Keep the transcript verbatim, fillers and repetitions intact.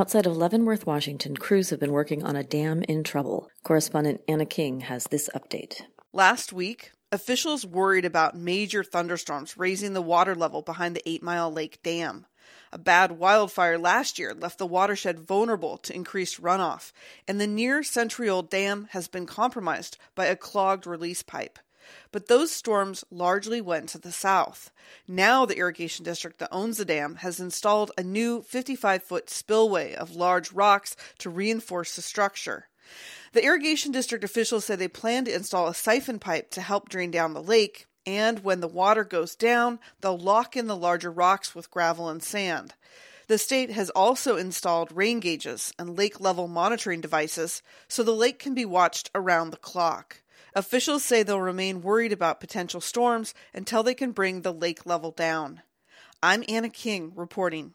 Outside of Leavenworth, Washington, crews have been working on a dam in trouble. Correspondent Anna King has this update. Last week, officials worried about major thunderstorms raising the water level behind the Eight Mile Lake Dam. A bad wildfire last year left the watershed vulnerable to increased runoff, and the near-century-old dam has been compromised by a clogged release pipe. But those storms largely went to the south. Now the irrigation district that owns the dam has installed a new fifty-five foot spillway of large rocks to reinforce the structure. The irrigation district officials say they plan to install a siphon pipe to help drain down the lake, and when the water goes down, they'll lock in the larger rocks with gravel and sand. The state has also installed rain gauges and lake level monitoring devices so the lake can be watched around the clock. Officials say they'll remain worried about potential storms until they can bring the lake level down. I'm Anna King reporting.